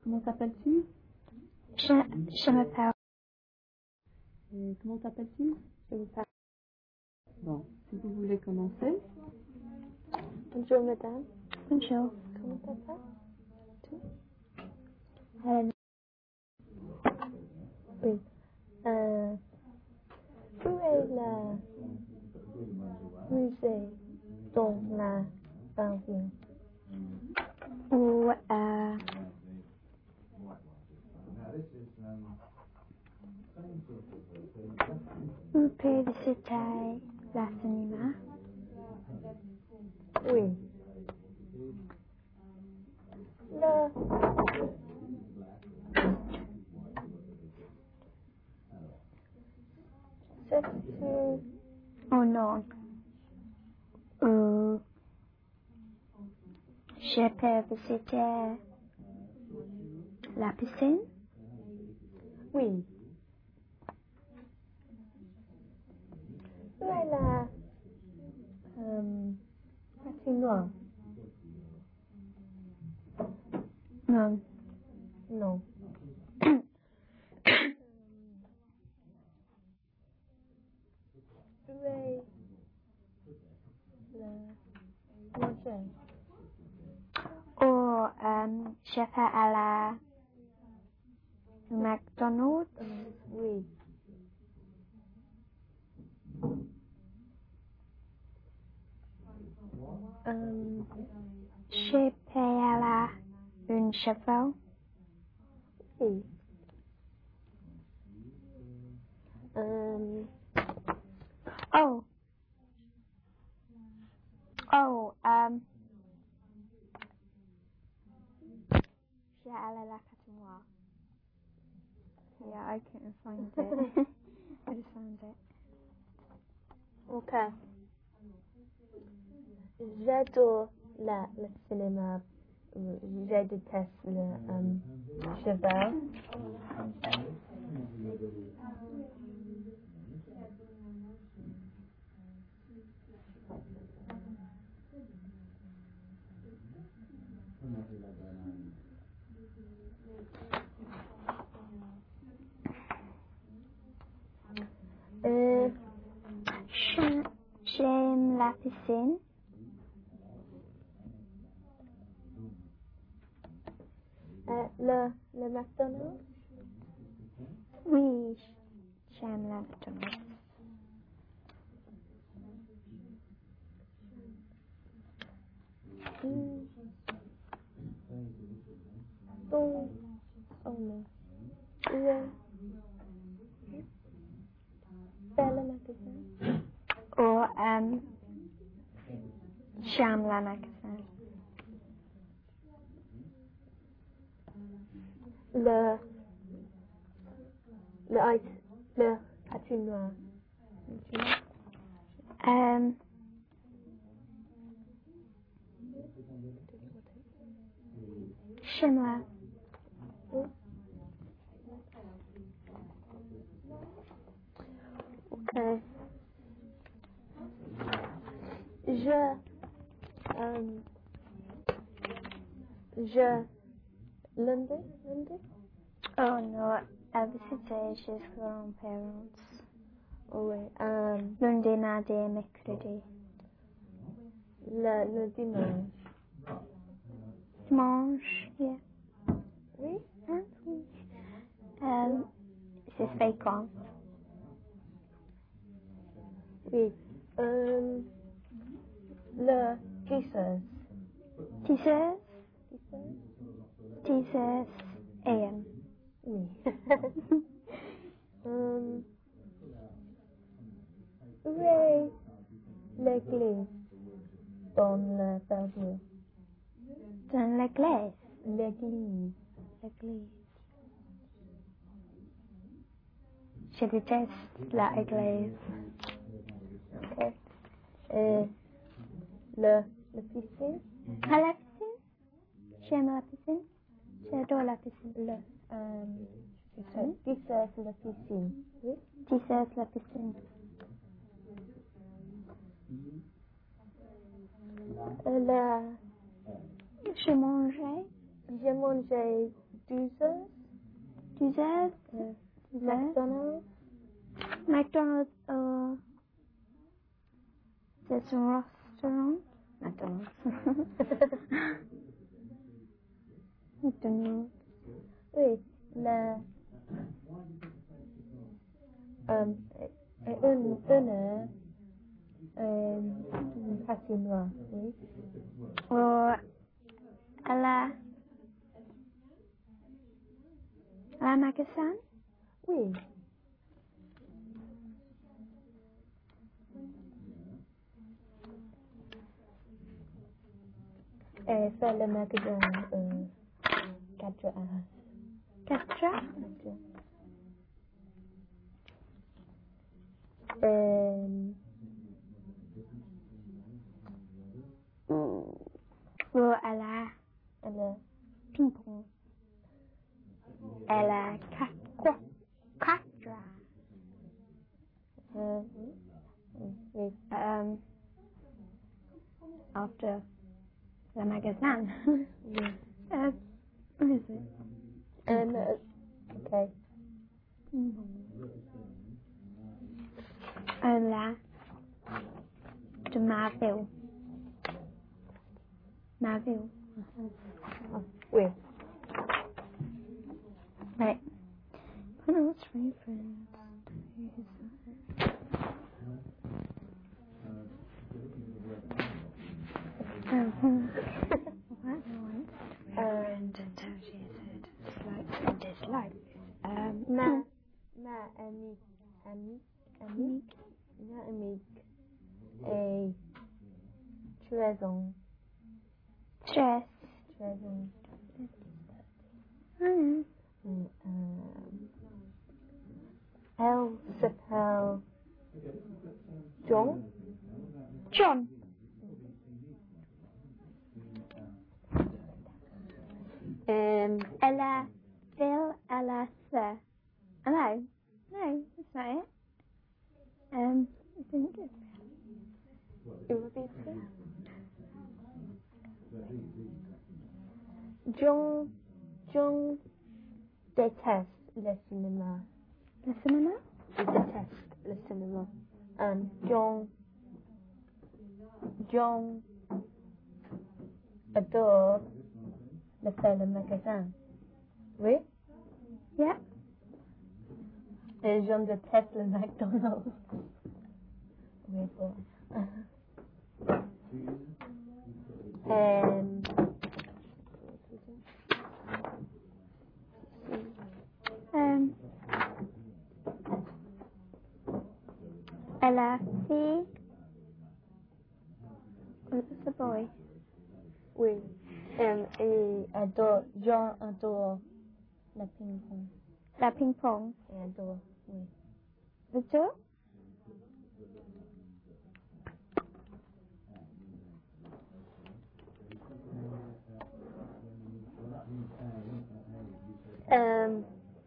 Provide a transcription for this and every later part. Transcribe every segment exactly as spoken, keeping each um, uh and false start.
Comment t'appelles-tu? Je, je m'appelle. Et comment t'appelles-tu? Je m'appelle. Bon, si vous voulez commencer. Bonjour madame. Bonjour. Comment t'appelles? Hélène. Oui. Euh, où est le musée dans la banlieue? Ou euh, vous pouvez visiter la cinéma? Oui. Le... C'est... Oh non. Euh, je peux visiter la piscine? Oui. Où est la euh, patinoire? Non. Non. Où est le manger? Oh, euh, je vais à la McDonald's. Oui. Euh, je peux à la une cheval. Oui. Euh, oh. Oh, um, je à la patinoire. Yeah, I couldn't find it. I just found it. Okay. J'adore la, le cinéma. Je déteste le um, cheval. Euh, je- J'aime la piscine. Euh, le, le McDonald's? Oui, j'aime la McDonald's. Mm. Oh, oh non. Où est c'est le magasin? Oh, um, j'aime la magasin. Le, le ice, le patinoire. Um, Shimla. Ok. Je, um, je, lundi, lundi? Oh no, à visiter chez les grands-parents. Oui, um, lundi, mardi et mercredi. Le, le dimanche. Dimanche, yeah. Oui? Ah, oui. Um, c'est fait quand? Oui. Um, le Jesus. Jesus? Jesus A M. Oui. um, où est l'église dans le Bellevue? Dans l'église? L'église. L'église. Je déteste la église. Ok. Et le, le piscine? À la piscine? J'aime la piscine. J'adore la piscine. Le, euh, piscine? Dissert la piscine. Oui? Dissert la piscine. Euh, la... J'ai mangé. J'ai mangé Doozers. Doozers. Yeah. Doozers. McDonald's. McDonald's. Uh, there's a restaurant. McDonald's. McDonald's. Oui, là. Um, une, une, euh, patinoire, oui. Or à la, à la magasin. Oui. Et faire le magasin euh, quatre heures. Quatre heures. Euh, Or à la alors, ping-pong. À la quatre, quatre heures. euh, oui. Um, after the magasin. Oui. uh, what is it? Um, okay. À la de Marville. Marville. Oui. Right. Pronounce reference. Um, Um, dislike and dislike. Um, ma, ma ami, ami, ami, ma ami, et trésor, stress. trésor. Mm. Um, um, elle s'appelle John. John. Um, Elle a, elle, elle a ça. Oh, no, no, that's not it. Um, I think it's it would be John, John déteste le cinéma. the cinema. Il déteste le cinéma. Um, John, John adore le faire le magasin. Oui? Yeah. Et John déteste le McDonald's. Oui, bon. And Um, elle a fille. What's the boy? oui. Um, et adore, John adore le ping-pong. La ping pong. Et adore, oui. The two? Um,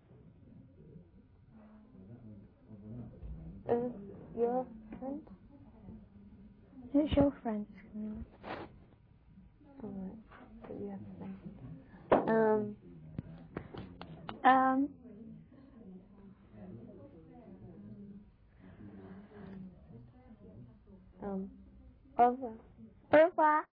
uh, your friend? Who's your friend? Alright, so you have a friend. Um, Um, um, au revoir. au revoir.